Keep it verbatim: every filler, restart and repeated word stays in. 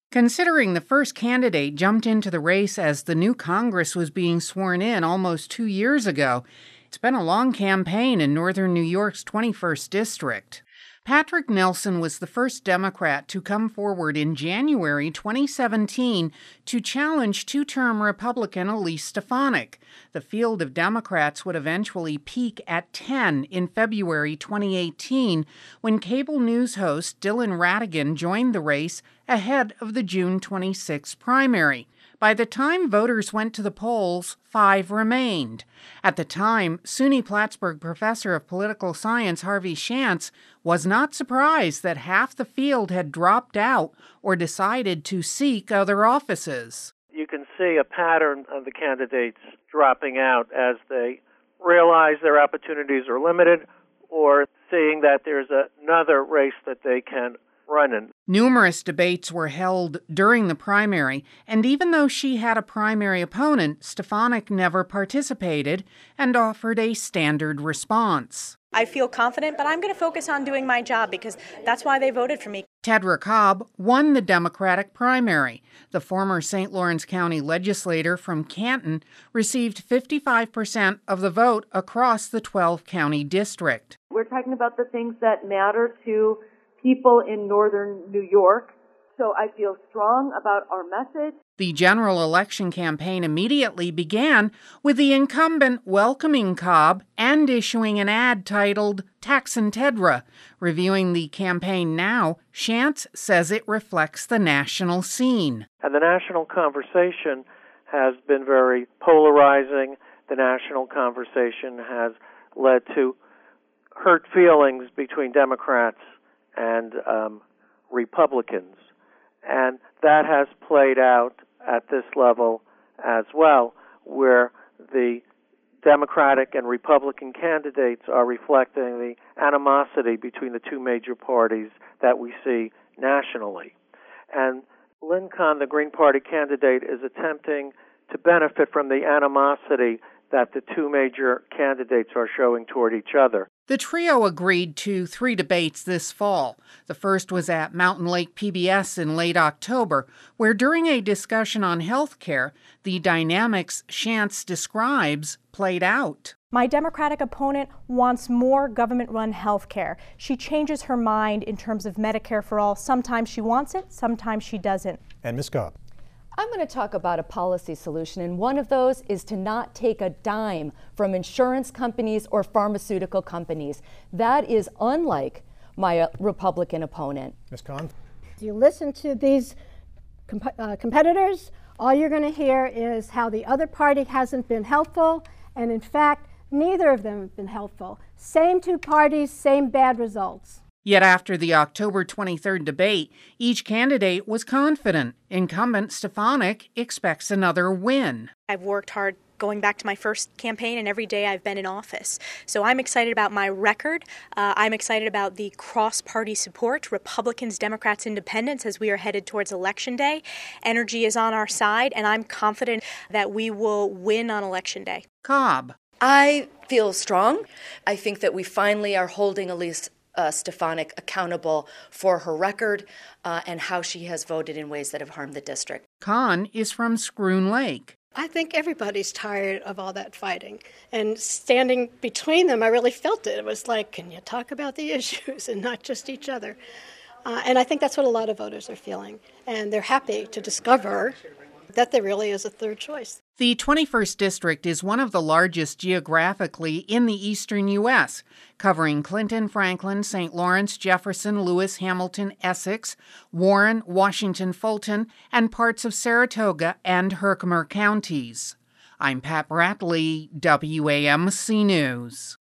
Considering the first candidate jumped into the race as the new Congress was being sworn in almost two years ago, it's been a long campaign in northern New York's twenty-first district. Patrick Nelson was the first Democrat to come forward in January twenty seventeen to challenge two-term Republican Elise Stefanik. The field of Democrats would eventually peak at ten in February twenty eighteen when cable news host Dylan Ratigan joined the race ahead of the June twenty-sixth primary. By the time voters went to the polls, five remained. At the time, SUNY Plattsburgh professor of political science Harvey Schantz was not surprised that half the field had dropped out or decided to seek other offices. You can see a pattern of the candidates dropping out as they realize their opportunities are limited or seeing that there's another race that they can run in. Numerous debates were held during the primary, and even though she had a primary opponent, Stefanik never participated and offered a standard response. I feel confident, but I'm going to focus on doing my job because that's why they voted for me. Tedra Cobb won the Democratic primary. The former Saint Lawrence County legislator from Canton received fifty-five percent of the vote across the twelve-county district. We're talking about the things that matter to people in northern New York, so I feel strong about our message. The general election campaign immediately began with the incumbent welcoming Cobb and issuing an ad titled Taxin' Tedra. Reviewing the campaign now, Schantz says it reflects the national scene. And the national conversation has been very polarizing. The national conversation has led to hurt feelings between Democrats and um, Republicans. And that has played out at this level as well, where the Democratic and Republican candidates are reflecting the animosity between the two major parties that we see nationally. And Lynn Kahn, the Green Party candidate, is attempting to benefit from the animosity that the two major candidates are showing toward each other. The trio agreed to three debates this fall. The first was at Mountain Lake P B S in late October, where during a discussion on health care, the dynamics Schantz describes played out. My Democratic opponent wants more government-run health care. She changes her mind in terms of Medicare for all. Sometimes she wants it, sometimes she doesn't. And Miz Cobb. I'm going to talk about a policy solution, and one of those is to not take a dime from insurance companies or pharmaceutical companies. That is unlike my Republican opponent. Miz Kahn? You listen to these comp- uh, competitors, all you're going to hear is how the other party hasn't been helpful, and in fact, neither of them have been helpful. Same two parties, same bad results. Yet after the October twenty-third debate, each candidate was confident. Incumbent Stefanik expects another win. I've worked hard going back to my first campaign and every day I've been in office. So I'm excited about my record. Uh, I'm excited about the cross-party support, Republicans, Democrats, Independents, as we are headed towards Election Day. Energy is on our side, and I'm confident that we will win on Election Day. Cobb. I feel strong. I think that we finally are holding Elise Uh, Stefanik accountable for her record uh, and how she has voted in ways that have harmed the district. Kahn is from Scroon Lake. I think everybody's tired of all that fighting. And standing between them, I really felt it. It was like, can you talk about the issues and not just each other? Uh, and I think that's what a lot of voters are feeling. And they're happy to discover that there really is a third choice. The twenty-first District is one of the largest geographically in the eastern U S, covering Clinton, Franklin, Saint Lawrence, Jefferson, Lewis, Hamilton, Essex, Warren, Washington, Fulton, and parts of Saratoga and Herkimer counties. I'm Pat Bradley, W A M C News.